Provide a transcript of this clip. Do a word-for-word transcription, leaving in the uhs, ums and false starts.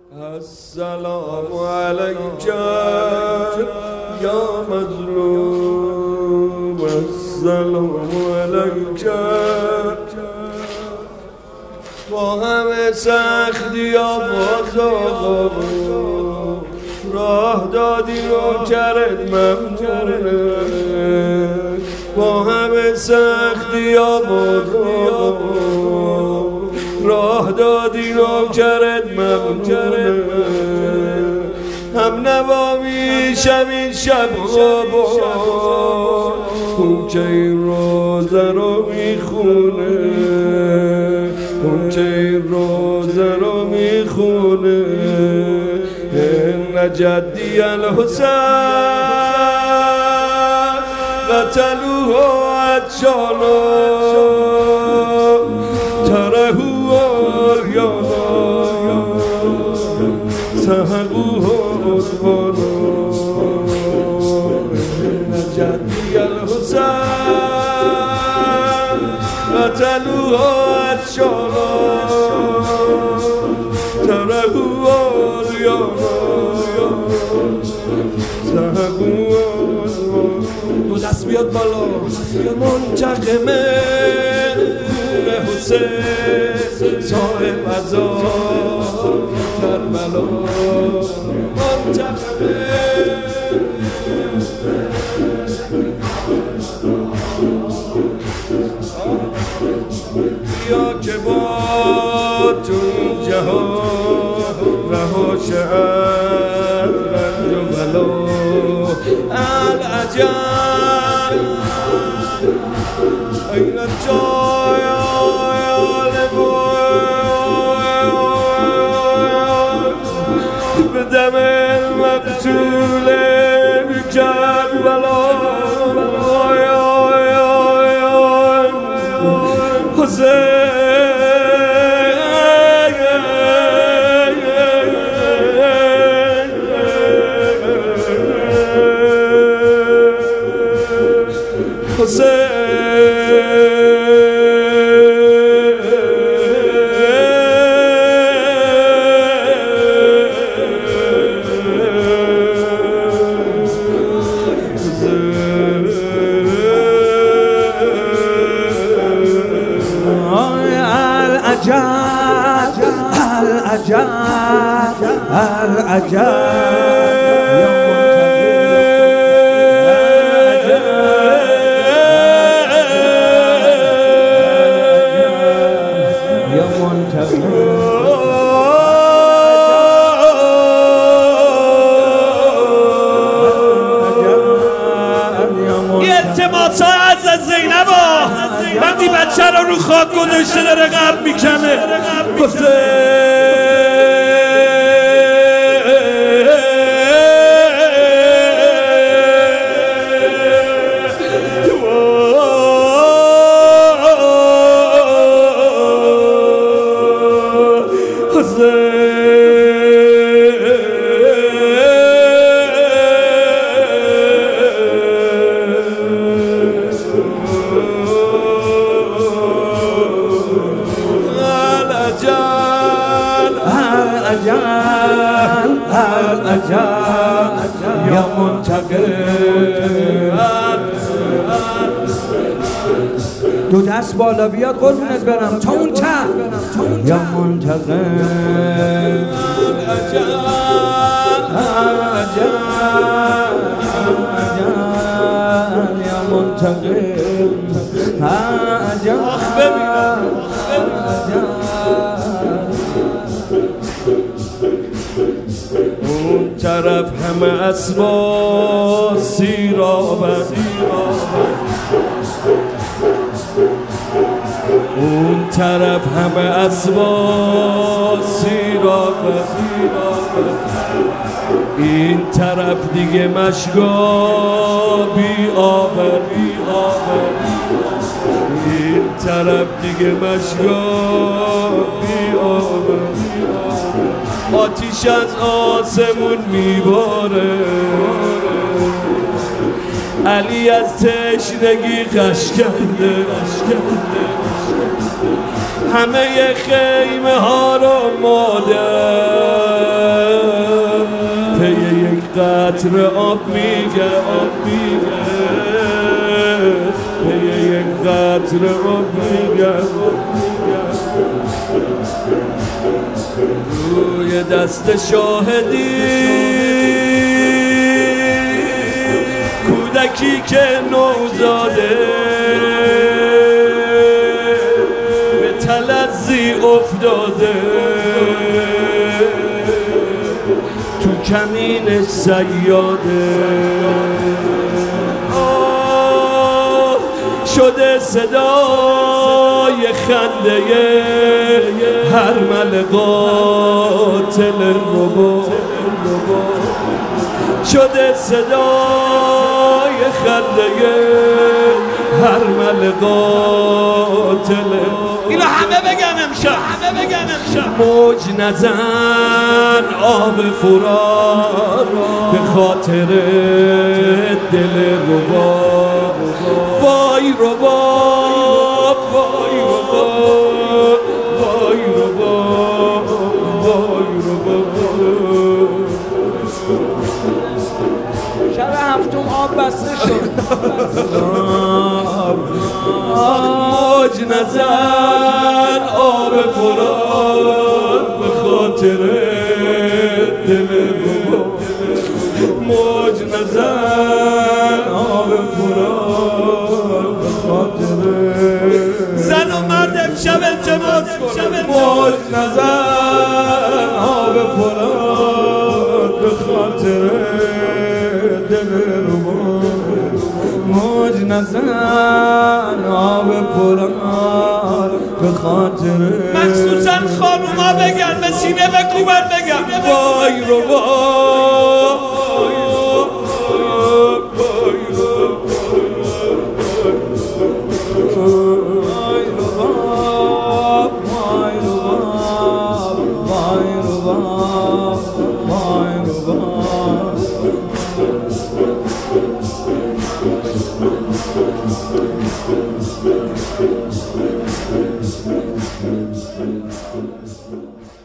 السلام علیک یا مظلوم، السلام علیک. با همه سختی ها باز آقا راه دادی و کرد ممنونه. با همه سختی ها باز راه دادی و کرد ممنونه. هم نوامی شبین شب با اون که این روزه رو میخونه، اون که این روزه رو میخونه. ان جدی الحسین قتلوه عطشانا ترهو عریانا سحقوه عدوانا. ان جدی الحسین قتلوه عطشانا ترهو عریانا سحقوه عدوانا. دو دست بیاد بالا منتقمه حسین صاحب عذاب کربلا. منتقمه بیا که با تو این جهان رها شد رنج و بلا. العجب این جای به دم مقتول کربلا. العجب العجب یا منتقم. یه التماس از زینبا وقتی بچه رو رو خاک گذاشته داره قلب میکنه. یا منتقم. دو دست بالا بیاد قربونت برم تا اون ته. یا منتقم یا منتقم. آخ ببینم اون طرف همه اسبا سیرابن، اون طرف همه اسبا سیرابن، این طرف دیگه مشگا بی آبن، این طرف دیگه مشگا بی آبن. آتیش از آسمون میباره، علی از تشنگی غش کرده، همه خیمه ها رو مادر قطره آب میگه آب میگه به یک قطره آب میگه روی دست شاهدی کودکی که نوزاده به تلذی افتاده تو کمینش صیاده آه شده صدای خنده هر مل قاتل ربا شده صدای خنده هر مل قاتل اینو همه بگن امشب همه بگن امشب موج نزن آب فرار به خاطر دل ربا وای ربا وای ربا وای ربا وای ربا شب هفتم آب بسته شد موج نزن آب فرار به خاطر دل ربا موج نزن آب فرار به خاطر زن و مرد امشب التماس موج نزن آب فرار به خاطر دل ربا موج نزن آب فرار به خاطر مخصوصا خانوما بگن به سینه بکوبن بگن وای ربا وای ربا